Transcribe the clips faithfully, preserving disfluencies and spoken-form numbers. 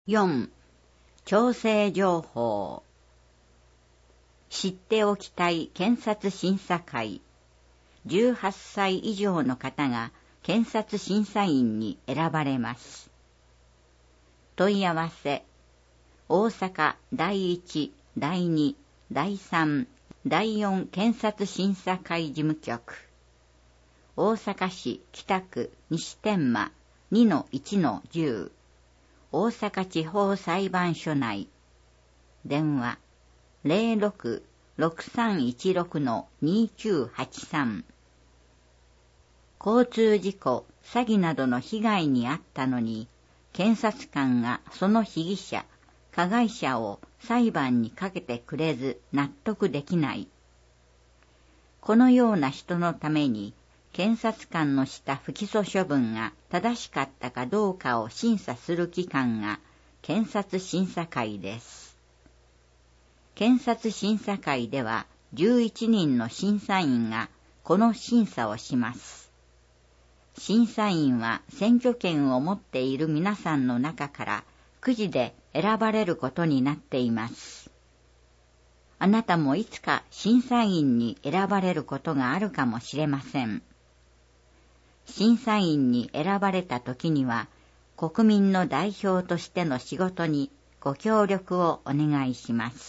よん. 調整情報。知っておきたい検察審査会。じゅうはっさい以上の方が検察審査員に選ばれます。問い合わせ。大阪だいいち、だいに、だいさん、だいよん検察審査会事務局。大阪市北区西天満 にのいちのじゅう。大阪地方裁判所内。電話 ゼロろく ろくさんいちろく にきゅうはちさん。交通事故、詐欺などの被害に遭ったのに、検察官がその被疑者、加害者を裁判にかけてくれず納得できない。このような人のために、検察官のした不起訴処分が正しかったかどうかを審査する機関が検察審査会です。検察審査会ではじゅういちにんの審査員がこの審査をします。審査員は選挙権を持っている皆さんの中からくじで選ばれることになっています。あなたもいつか審査員に選ばれることがあるかもしれません。審査員に選ばれた時には、国民の代表としての仕事にご協力をお願いします。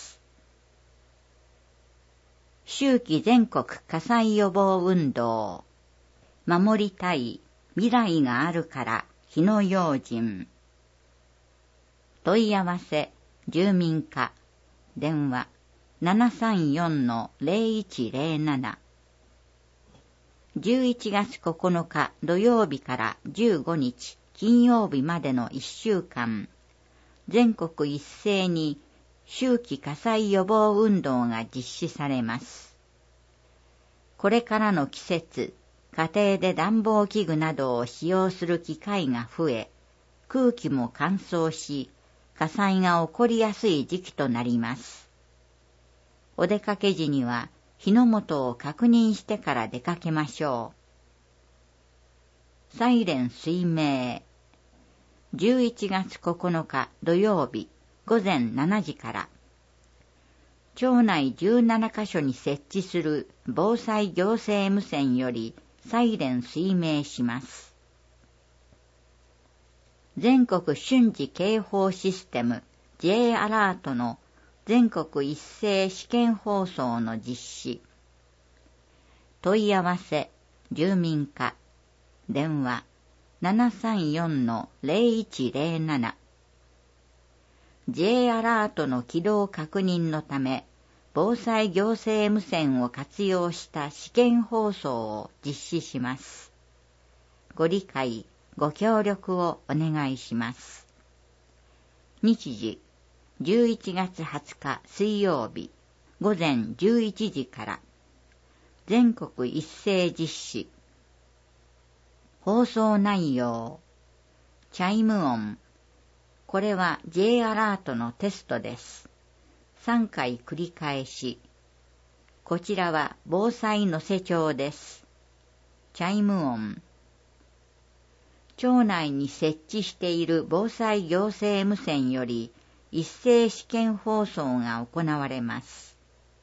秋季全国火災予防運動。守りたい未来があるから火の用心。問い合わせ住民課。電話 ななさんよんのゼロいちゼロなな。じゅういちがつここのか土曜日からじゅうごにち金曜日までのいっしゅうかん、全国一斉に秋季火災予防運動が実施されます。これからの季節、家庭で暖房器具などを使用する機会が増え、空気も乾燥し、火災が起こりやすい時期となります。お出かけ時には、火の元を確認してから出かけましょう。サイレン水明。じゅういちがつここのか土曜日ごぜんしちじから。町内じゅうななかしょに設置する防災行政無線よりサイレン水明します。全国瞬時警報システム J アラートの全国一斉試験放送の実施。問い合わせ住民課。電話 ななさんよんのゼロいちゼロなな。J アラートの起動確認のため、防災行政無線を活用した試験放送を実施します。ご理解、ご協力をお願いします。日時じゅういちがつはつか水曜日ごぜんじゅういちじから。全国一斉実施。放送内容。チャイム音。これは J アラートのテストです。さんかい繰り返し。こちらは防災のせ帳です。チャイム音。町内に設置している防災行政無線より一斉試験放送が行われます。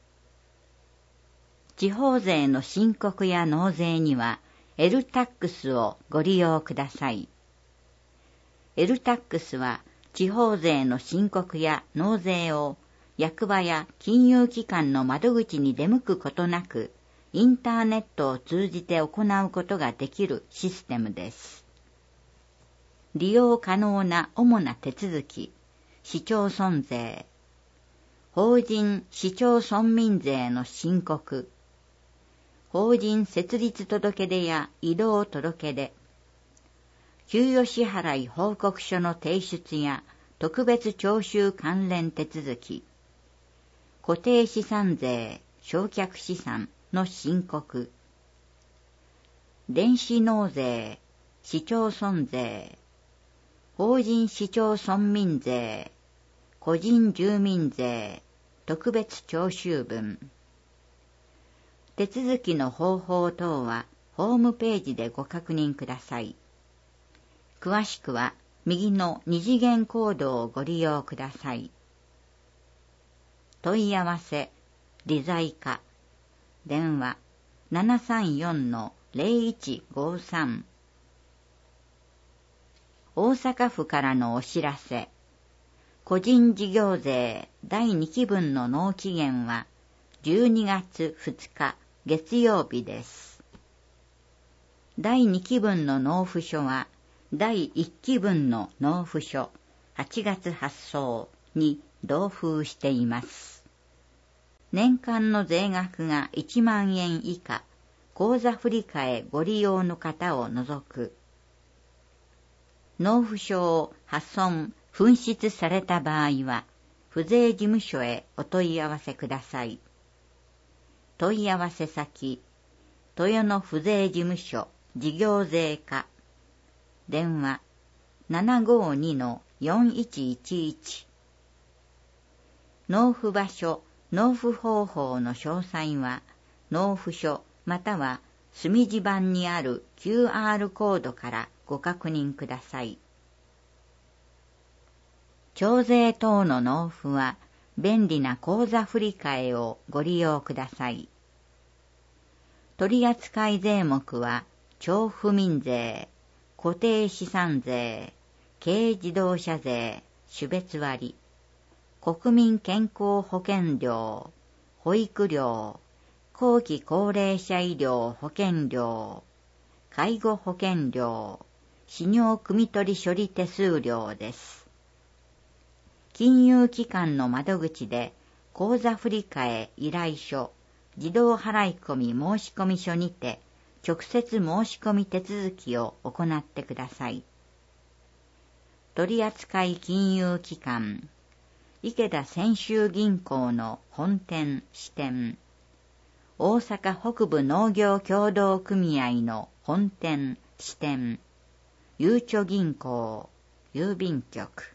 地方税の申告や納税には エルタックス をご利用ください。エルタックス は地方税の申告や納税を役場や金融機関の窓口に出向くことなく、インターネットを通じて行うことができるシステムです。利用可能な主な手続き、市町村税、法人市町村民税の申告、法人設立届出や移動届出、給与支払い報告書の提出や特別徴収関連手続き、固定資産税、償却資産の申告、電子納税、市町村税、法人市町村民税、個人住民税、特別徴収分。手続きの方法等はホームページでご確認ください。詳しくは右の二次元コードをご利用ください。問い合わせ、理財課、電話 ななさんよんのゼロいちごさん。大阪府からのお知らせ。個人事業税だいにきぶんの納期限はじゅうにがつふつか月曜日です。だいにきぶんの納付書はだいいっきぶんの納付書はちがつ発送に同封しています。年間の税額がいちまんえん以下、口座振替ご利用の方を除く。納付書を破損、紛失された場合は、府税事務所へお問い合わせください。問い合わせ先、豊野府税事務所事業税課、電話 ななごにのよんいちいちいち。納付場所、納付方法の詳細は、納付書または墨字版にある キューアール コードからご確認ください。徴税等の納付は、便利な口座振替をご利用ください。取扱税目は、徴付民税、固定資産税、軽自動車税、種別割、国民健康保険料、保育料、後期高齢者医療保険料、介護保険料、使用汲み取り処理手数料です。金融機関の窓口で口座振替依頼書、自動払込申込書にて直接申し込み手続きを行ってください。取扱金融機関、池田泉州銀行の本店支店、大阪北部農業協同組合の本店支店、ゆうちょ銀行、郵便局。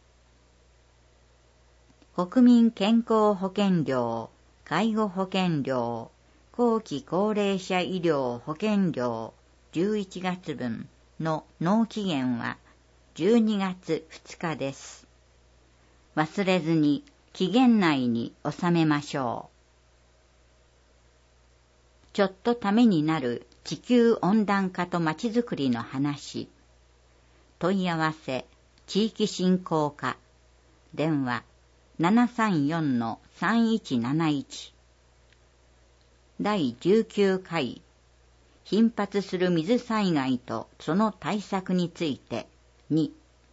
国民健康保険料、介護保険料、後期高齢者医療保険料じゅういちがつぶんの納期限はじゅうにがつふつかです。忘れずに期限内に納めましょう。ちょっとためになる地球温暖化とまちづくりの話。問い合わせ、地域振興課、電話 ななさんよんのさんいちなないち。だいじゅうきゅうかい、頻発する水災害とその対策についてに。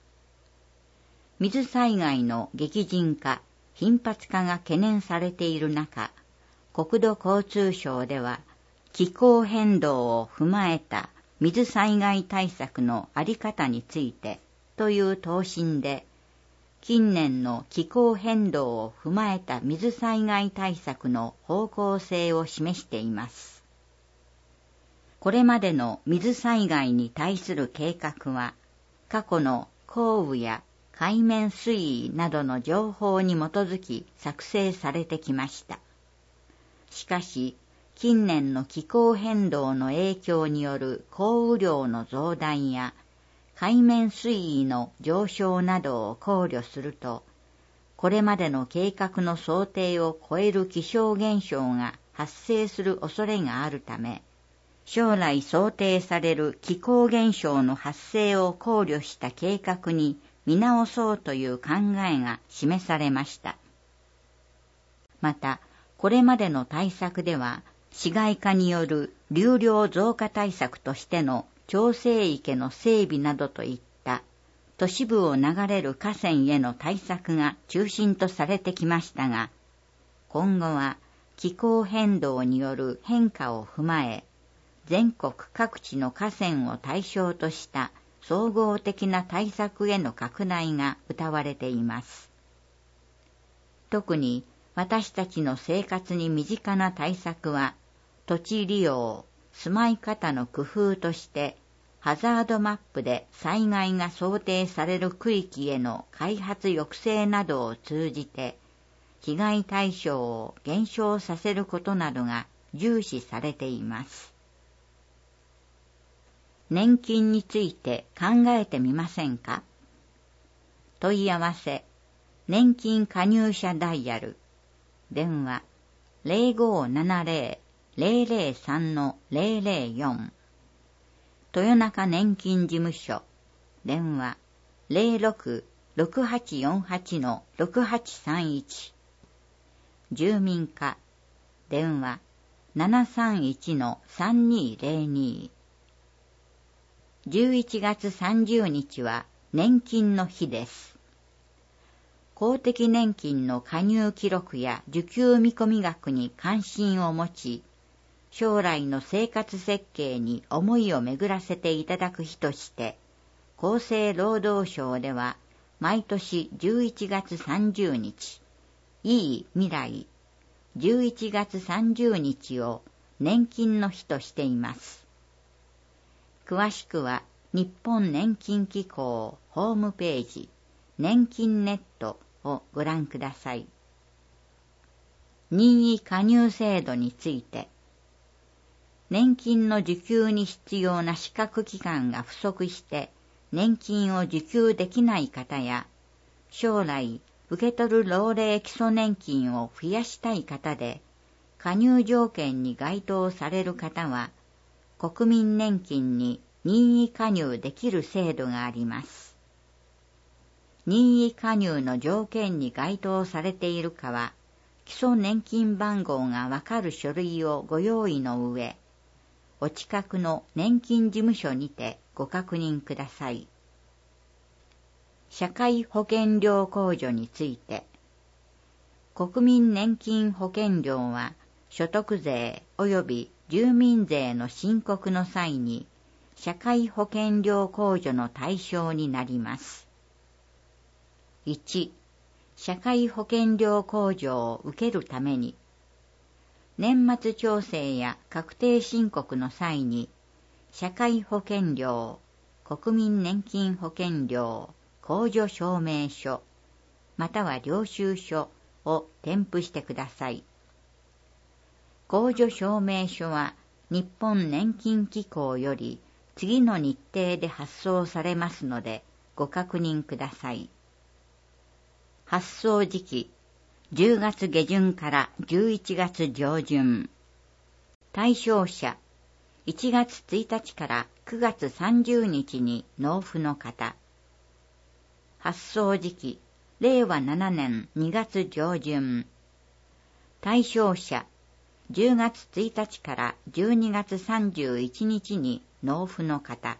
水災害の激甚化、頻発化が懸念されている中、国土交通省では気候変動を踏まえた水災害対策のあり方についてという答申で、近年の気候変動を踏まえた水災害対策の方向性を示しています。これまでの水災害に対する計画は、過去の降雨や海面水位などの情報に基づき作成されてきました。しかし、近年の気候変動の影響による降雨量の増大や海面水位の上昇などを考慮すると、これまでの計画の想定を超える気象現象が発生する恐れがあるため、将来想定される気候現象の発生を考慮した計画に見直そうという考えが示されました。また、これまでの対策では、市街化による流量増加対策としての調整池の整備などといった都市部を流れる河川への対策が中心とされてきましたが、今後は気候変動による変化を踏まえ、全国各地の河川を対象とした総合的な対策への拡大が謳われています。特に私たちの生活に身近な対策は、土地利用、住まい方の工夫として、ハザードマップで災害が想定される区域への開発抑制などを通じて、被害対象を減少させることなどが重視されています。年金について考えてみませんか？ 問い合わせ、年金加入者ダイヤル、電話 ゼロごーななゼロ ゼロゼロさん ゼロゼロよん、豊中年金事務所、電話 ゼロろく ろくはちよんはち ろくはちさんいち、住民課、電話 ななさんいち さんにゼロに。じゅういちがつさんじゅうにちは年金の日です。公的年金の加入記録や受給見込み額に関心を持ち、将来の生活設計に思いを巡らせていただく日として、厚生労働省では毎年じゅういちがつさんじゅうにち、いい未来、じゅういちがつさんじゅうにちを年金の日としています。詳しくは日本年金機構ホームページ、年金ネットをご覧ください。任意加入制度について、年金の受給に必要な資格期間が不足して年金を受給できない方や、将来受け取る老齢基礎年金を増やしたい方で、加入条件に該当される方は、国民年金に任意加入できる制度があります。任意加入の条件に該当されているかは、基礎年金番号がわかる書類をご用意の上、お近くの年金事務所にてご確認ください。社会保険料控除について、国民年金保険料は所得税及び住民税の申告の際に社会保険料控除の対象になります。いち. 社会保険料控除を受けるために、年末調整や確定申告の際に、社会保険料、国民年金保険料、控除証明書、または領収書を添付してください。控除証明書は日本年金機構より次の日程で発送されますのでご確認ください。発送時期、じゅうがつげじゅんからじゅういちがつじょうじゅん。対象者、いちがつついたちからくがつさんじゅうにちに納付の方。発送時期、れいわななねんにがつじょうじゅん。対象者、じゅうがつついたちからじゅうにがつさんじゅういちにちに納付の方。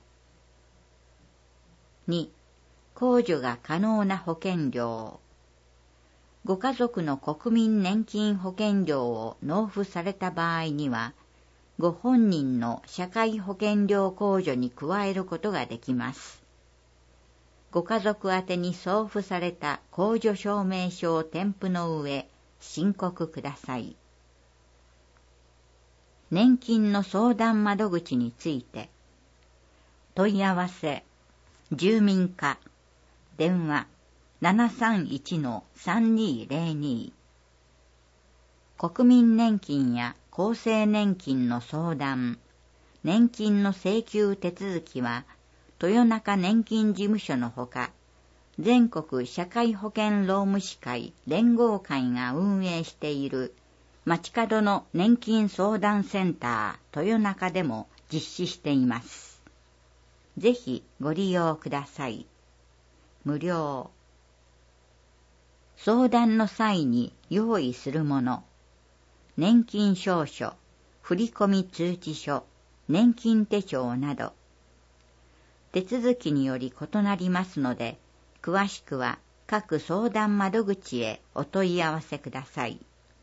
に. 控除が可能な保険料。ご家族の国民年金保険料を納付された場合には、ご本人の社会保険料控除に加えることができます。ご家族宛てに送付された控除証明書を添付の上、申告ください。年金の相談窓口について、問い合わせ、住民課、電話 ななさんいち さんにゼロに。国民年金や厚生年金の相談、年金の請求手続きは、豊中年金事務所のほか、全国社会保険労務士会連合会が運営している街角の年金相談センター豊中でも実施しています。ぜひご利用ください。無料。相談の際に用意するもの、年金証書、振込通知書、年金手帳など、手続きにより異なりますので、詳しくは各相談窓口へお問い合わせください。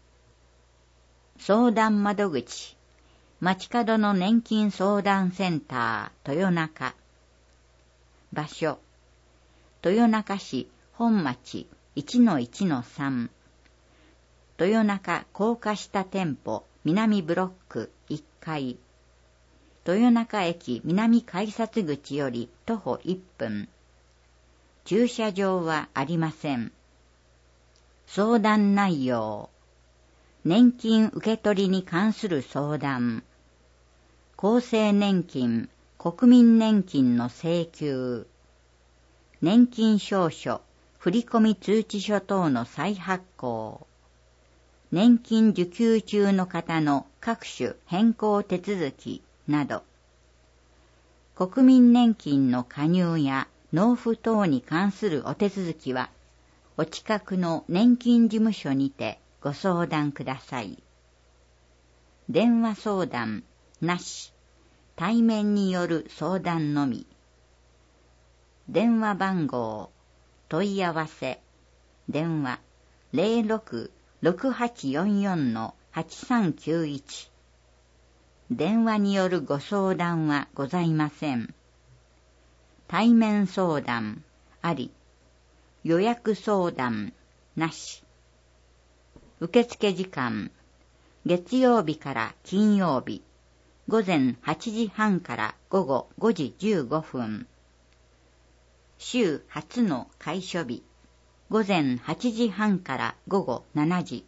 相談窓口、街角の年金相談センター豊中。場所、豊中市本町 いちのいちのさん、豊中高架下店舗南ブロックいっかい、豊中駅南改札口より徒歩いっぷん。駐車場はありません。相談内容、年金受け取りに関する相談、厚生年金、国民年金の請求、年金証書、 振込通知書等の再発行、年金受給中の方の各種変更手続きなど、国民年金の加入や納付等に関するお手続きは、お近くの年金事務所にてご相談ください。電話相談なし、対面による相談のみ。電話番号、問い合わせ、電話 ゼロろく ろくはちよんよん はちさんきゅういち。電話によるご相談はございません。対面相談あり、予約相談なし。受付時間、月曜日から金曜日、午前はちじはんから午後ごじじゅうごふん。週初の開所日、午前はちじはんから午後しちじ。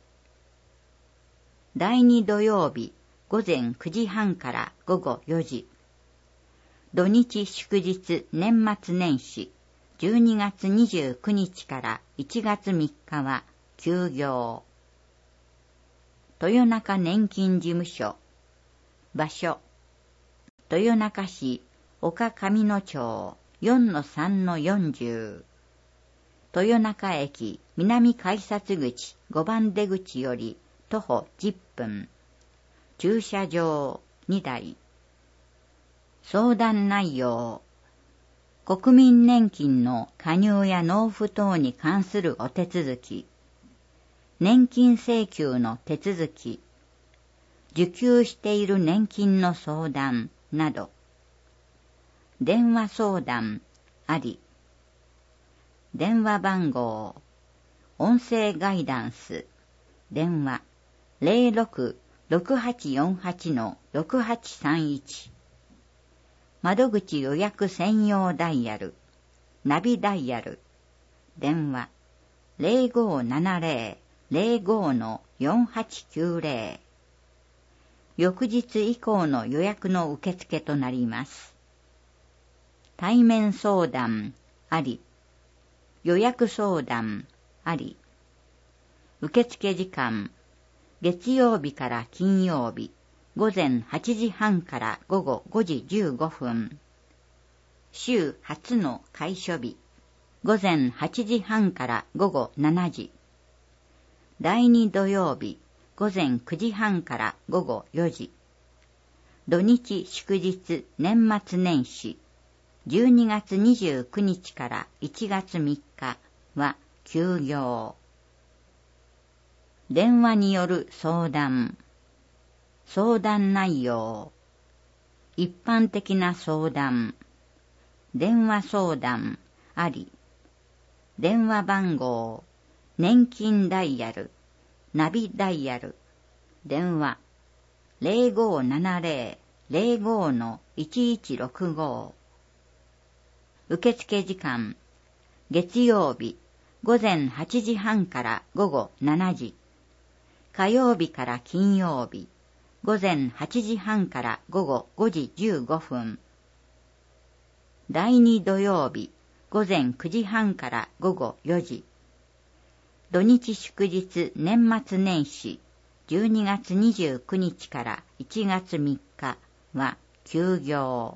第二土曜日、午前くじはんから午後よじ。土日祝日年末年始、じゅうにがつにじゅうくにちからいちがつみっかは休業。豊中年金事務所。場所、豊中市岡上野町 よんのさんのよんじゅう。豊中駅南改札口ごばん出口より徒歩じゅっぷん。駐車場にだい。相談内容、国民年金の加入や納付等に関するお手続き、年金請求の手続き、受給している年金の相談など、電話相談あり、電話番号、音声ガイダンス、電話 ゼロろく ろくはちよんはち ろくはちさんいち。窓口予約専用ダイヤル、ナビダイヤル、電話 ゼロごななゼロ ゼロご よんはちきゅうゼロ。翌日以降の予約の受付となります。対面相談あり、予約相談あり。受付時間、月曜日から金曜日、午前はちじはんから午後ごじじゅうごふん。週初の開所日、午前はちじはんから午後しちじ。第二土曜日、午前くじはんから午後よじ。土日祝日年末年始、じゅうにがつにじゅうくにちからいちがつみっかは休業。電話による相談、相談内容、一般的な相談、電話相談あり、電話番号、年金ダイヤル、ナビダイヤル、電話 ゼロごななゼロ ゼロご いちいちろくご。受付時間、月曜日、午前はちじはんから午後しちじ。火曜日から金曜日、午前はちじはんから午後ごじじゅうごふん。第二土曜日、午前くじはんから午後よじ。土日祝日年末年始、じゅうにがつにじゅうくにちからいちがつみっかは休業。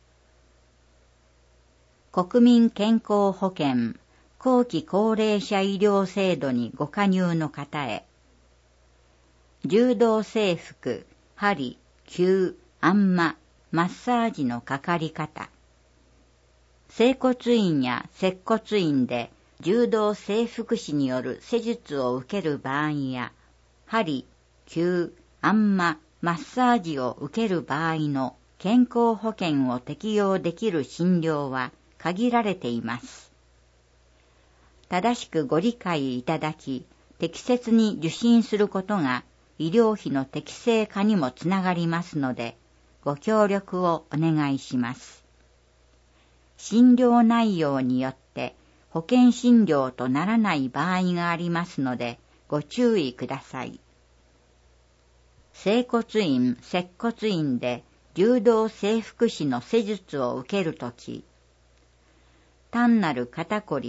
国民健康保険後期高齢者医療制度にご加入の方へ、柔道整復、針、灸、あんま、マッサージのかかり方。整骨院や接骨院で柔道整復師による施術を受ける場合や、針、灸、あんま、マッサージを受ける場合の健康保険を適用できる診療は限られています。正しくご理解いただき、適切に受診することが医療費の適正化にもつながりますので、ご協力をお願いします。診療内容によって保険診療とならない場合がありますので、ご注意ください。整骨院、接骨院で柔道整復師の施術を受けるとき、単なる肩こり、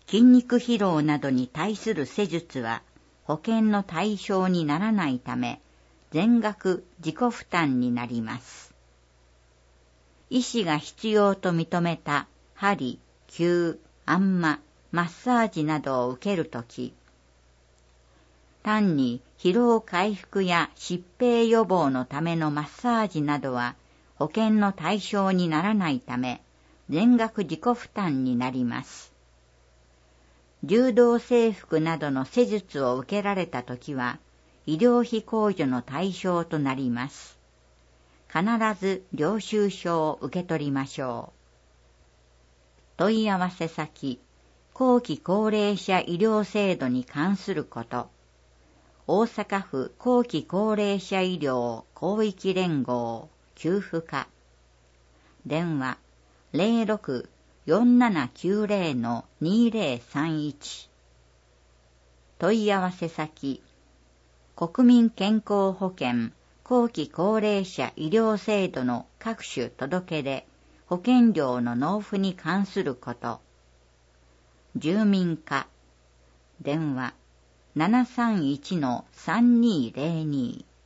筋肉疲労などに対する施術は保険の対象にならないため、全額自己負担になります。医師が必要と認めた針、灸、按摩、マッサージなどを受けるとき、単に疲労回復や疾病予防のためのマッサージなどは保険の対象にならないため、全額自己負担になります。柔道整復などの施術を受けられたときは、医療費控除の対象となります。必ず領収書を受け取りましょう。問い合わせ先、後期高齢者医療制度に関すること。大阪府後期高齢者医療広域連合給付課。電話 ゼロろく よんななきゅうゼロ のにゼロさんいち。問い合わせ先、国民健康保険後期高齢者医療制度の各種届け出、保険料の納付に関すること。住民課。電話 ななさんいち のさんにーゼロに。